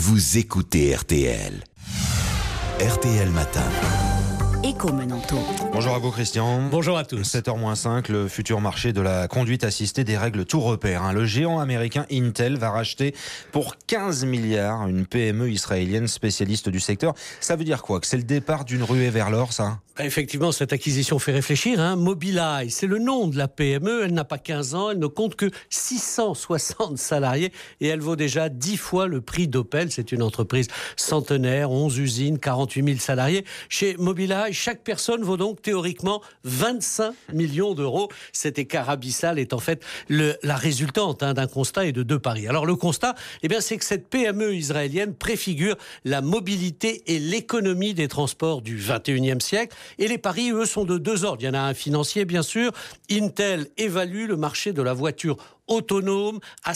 vous écoutez RTL. RTL Matin. Éco-Menanto. Bonjour à vous Christian. Bonjour à tous. 7h-5, le futur marché de la conduite assistée dérègle tout repère. Le géant américain Intel va racheter pour 15 milliards une PME israélienne spécialiste du secteur. Ça veut dire quoi? Que c'est le départ d'une ruée vers l'or, ça? Effectivement, cette acquisition fait réfléchir. Mobileye, c'est le nom de la PME. Elle n'a pas 15 ans, elle ne compte que 660 salariés et elle vaut déjà 10 fois le prix d'Opel. C'est une entreprise centenaire, 11 usines, 48 000 salariés. Chez Mobileye, chaque personne vaut donc théoriquement 25 millions d'euros. Cet écart abyssal est en fait la résultante d'un constat et de deux paris. Alors le constat, c'est que cette PME israélienne préfigure la mobilité et l'économie des transports du 21e siècle. Et les paris, eux, sont de deux ordres. Il y en a un financier, bien sûr. Intel évalue le marché de la voiture autonome à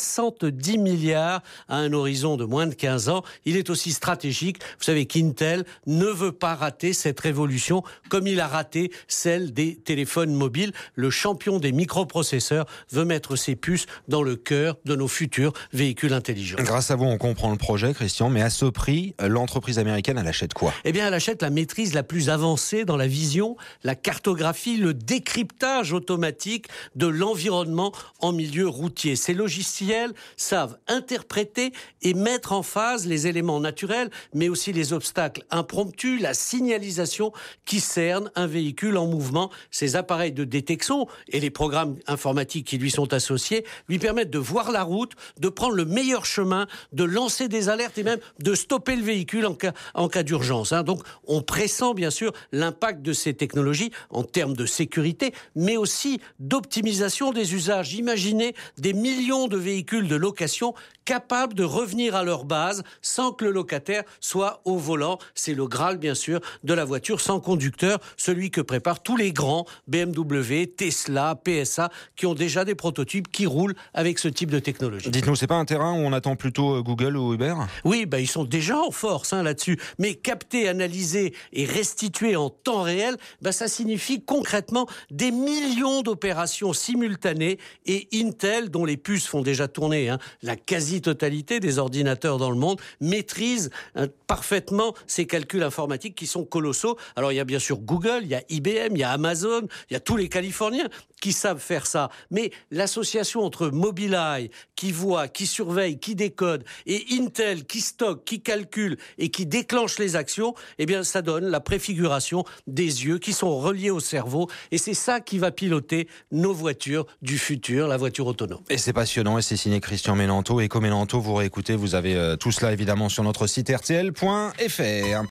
70 milliards à un horizon de moins de 15 ans. Il est aussi stratégique. Vous savez qu'Intel ne veut pas rater cette révolution comme il a raté celle des téléphones mobiles. Le champion des microprocesseurs veut mettre ses puces dans le cœur de nos futurs véhicules intelligents. Grâce à vous, on comprend le projet, Christian, mais à ce prix, l'entreprise américaine, elle achète quoi? Elle achète la maîtrise la plus avancée dans la vision, la cartographie, le décryptage automatique de l'environnement en milieu routier. Ces logiciels savent interpréter et mettre en phase les éléments naturels, mais aussi les obstacles impromptus, la signalisation qui cerne un véhicule en mouvement. Ces appareils de détection et les programmes informatiques qui lui sont associés lui permettent de voir la route, de prendre le meilleur chemin, de lancer des alertes et même de stopper le véhicule en cas d'urgence. Donc on pressent bien sûr l'impact de ces technologies en termes de sécurité, mais aussi d'optimisation des usages. Imaginez des millions de véhicules de location capables de revenir à leur base sans que le locataire soit au volant. C'est le Graal, bien sûr, de la voiture sans conducteur, celui que préparent tous les grands BMW, Tesla, PSA, qui ont déjà des prototypes qui roulent avec ce type de technologie. Dites-nous, c'est pas un terrain où on attend plutôt Google ou Uber? Oui, ils sont déjà en force là-dessus. Mais capter, analyser et restituer en temps réel, ça signifie concrètement des millions d'opérations simultanées et Intel, dont les puces font déjà tourner la quasi-totalité des ordinateurs dans le monde, maîtrise parfaitement ces calculs informatiques qui sont colossaux. Alors il y a bien sûr Google, il y a IBM, il y a Amazon, il y a tous les Californiens qui savent faire ça. Mais l'association entre Mobileye, qui voit, qui surveille, qui décode, et Intel, qui stocke, qui calcule et qui déclenche les actions, ça donne la préfiguration des yeux qui sont reliés au cerveau. Et c'est ça qui va piloter nos voitures du futur, la voiture autonome. Et c'est passionnant et c'est signé Christian Menanto. Éco-Menanto, vous réécoutez, vous avez tout cela évidemment sur notre site rtl.fr.